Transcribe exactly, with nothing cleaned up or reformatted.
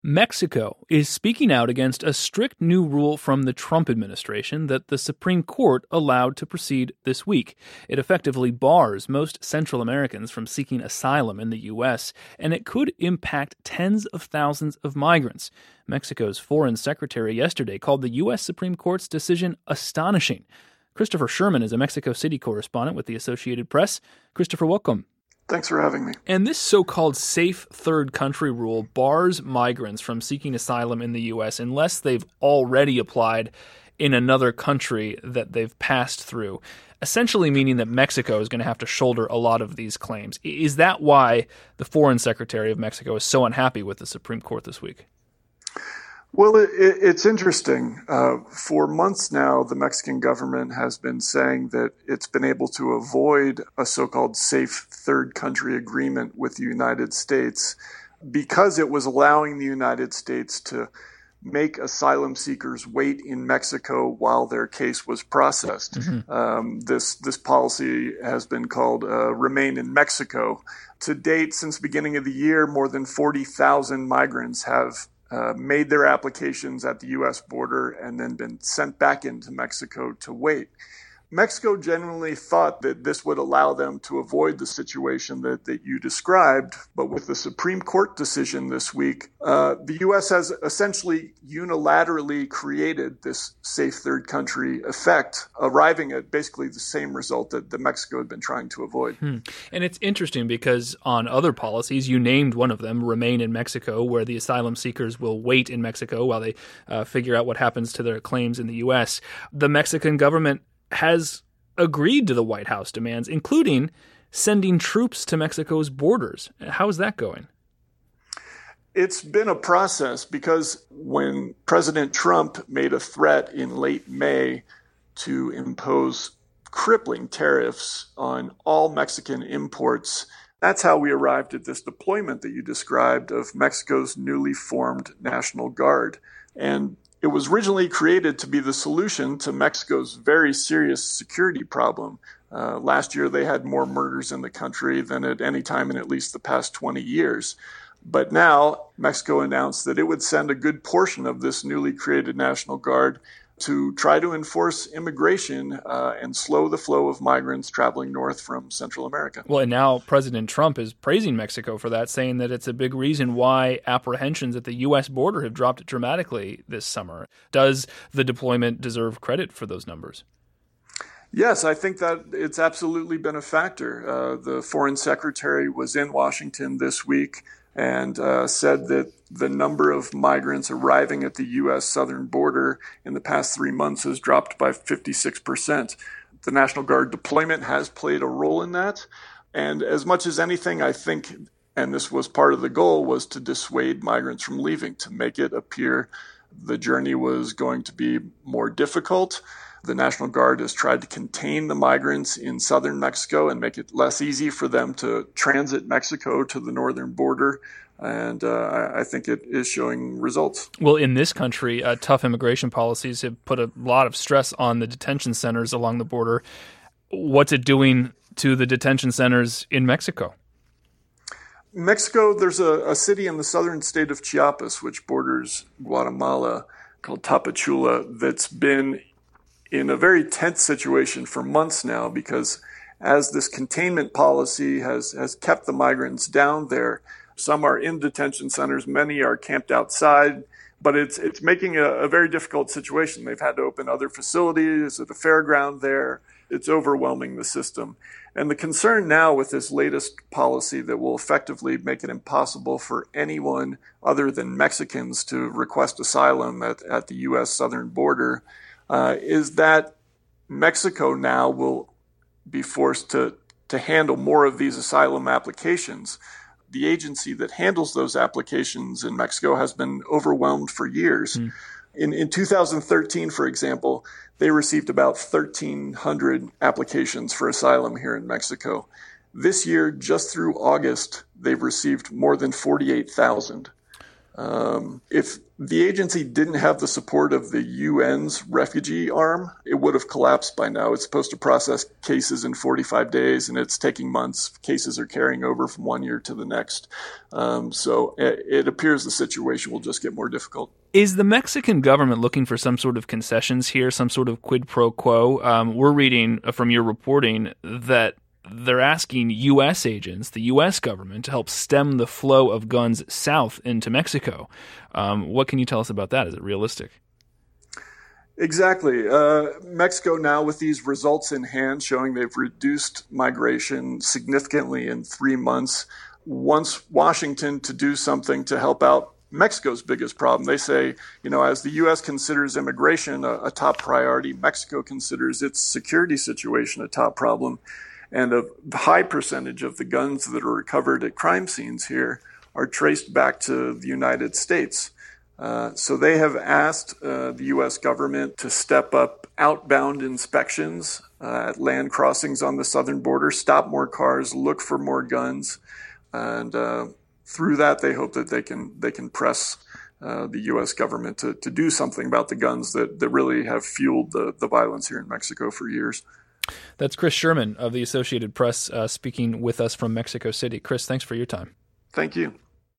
Mexico is speaking out against a strict new rule from the Trump administration that the Supreme Court allowed to proceed this week. It effectively bars most Central Americans from seeking asylum in the U S, and it could impact tens of thousands of migrants. Mexico's foreign secretary yesterday called the U S Supreme Court's decision astonishing. Christopher Sherman is a Mexico City correspondent with the Associated Press. Christopher, welcome. Thanks for having me. And this so-called safe third country rule bars migrants from seeking asylum in the U S unless they've already applied in another country that they've passed through, essentially meaning that Mexico is going to have to shoulder a lot of these claims. Is that why the Foreign Secretary of Mexico is so unhappy with the Supreme Court this week? Well, it, it's interesting. Uh, for months now, the Mexican government has been saying that it's been able to avoid a so-called safe third country agreement with the United States because it was allowing the United States to make asylum seekers wait in Mexico while their case was processed. Mm-hmm. Um, this this policy has been called uh, Remain in Mexico. To date, since the beginning of the year, more than forty thousand migrants have Uh, made their applications at the U S border and then been sent back into Mexico to wait. Mexico genuinely thought that this would allow them to avoid the situation that, that you described, but with the Supreme Court decision this week, uh, the U S has essentially unilaterally created this safe third country effect, arriving at basically the same result that, that Mexico had been trying to avoid. Hmm. And it's interesting because on other policies, you named one of them, Remain in Mexico, where the asylum seekers will wait in Mexico while they uh, figure out what happens to their claims in the U S. The Mexican government has agreed to the White House demands, including sending troops to Mexico's borders. How is that going? It's been a process because when President Trump made a threat in late May to impose crippling tariffs on all Mexican imports, that's how we arrived at this deployment that you described of Mexico's newly formed National Guard. And it was originally created to be the solution to Mexico's very serious security problem. Uh, last year, they had more murders in the country than at any time in at least the past twenty years. But now, Mexico announced that it would send a good portion of this newly created National Guard to try to enforce immigration uh, and slow the flow of migrants traveling north from Central America. Well, and now President Trump is praising Mexico for that, saying that it's a big reason why apprehensions at the U S border have dropped dramatically this summer. Does the deployment deserve credit for those numbers? Yes, I think that it's absolutely been a factor. Uh, the Foreign Secretary was in Washington this week and uh, said that the number of migrants arriving at the U S southern border in the past three months has dropped by fifty-six percent. The National Guard deployment has played a role in that. And as much as anything, I think, and this was part of the goal, was to dissuade migrants from leaving, to make it appear the journey was going to be more difficult. The National Guard has tried to contain the migrants in southern Mexico and make it less easy for them to transit Mexico to the northern border. And uh, I think it is showing results. Well, in this country, uh, tough immigration policies have put a lot of stress on the detention centers along the border. What's it doing to the detention centers in Mexico? Mexico, there's a, a city in the southern state of Chiapas, which borders Guatemala, called Tapachula, that's been in a very tense situation for months now because as this containment policy has, has kept the migrants down there, some are in detention centers, many are camped outside, but it's it's making a, a very difficult situation. They've had to open other facilities at a fairground there. It's overwhelming the system. And the concern now with this latest policy that will effectively make it impossible for anyone other than Mexicans to request asylum at, at the U S southern border Uh, is that Mexico now will be forced to, to handle more of these asylum applications. The agency that handles those applications in Mexico has been overwhelmed for years. Mm. In, in two thousand thirteen, for example, they received about thirteen hundred applications for asylum here in Mexico. This year, just through August, they've received more than forty-eight thousand. Um, if the agency didn't have the support of the U N's refugee arm, it would have collapsed by now. It's supposed to process cases in forty-five days, and it's taking months. Cases are carrying over from one year to the next. Um, so it, it appears the situation will just get more difficult. Is the Mexican government looking for some sort of concessions here, some sort of quid pro quo? Um, we're reading from your reporting that they're asking U S agents, the U S government, to help stem the flow of guns south into Mexico. Um, what can you tell us about that? Is it realistic? Exactly. Uh, Mexico now, with these results in hand showing they've reduced migration significantly in three months, wants Washington to do something to help out Mexico's biggest problem. They say, you know, as the U S considers immigration a, a top priority, Mexico considers its security situation a top problem. And a high percentage of the guns that are recovered at crime scenes here are traced back to the United States. Uh, so they have asked uh, the U S government to step up outbound inspections uh, at land crossings on the southern border, stop more cars, look for more guns. And uh, through that, they hope that they can they can press uh, the U S government to, to do something about the guns that, that really have fueled the, the violence here in Mexico for years. That's Chris Sherman of the Associated Press uh, speaking with us from Mexico City. Chris, thanks for your time. Thank you.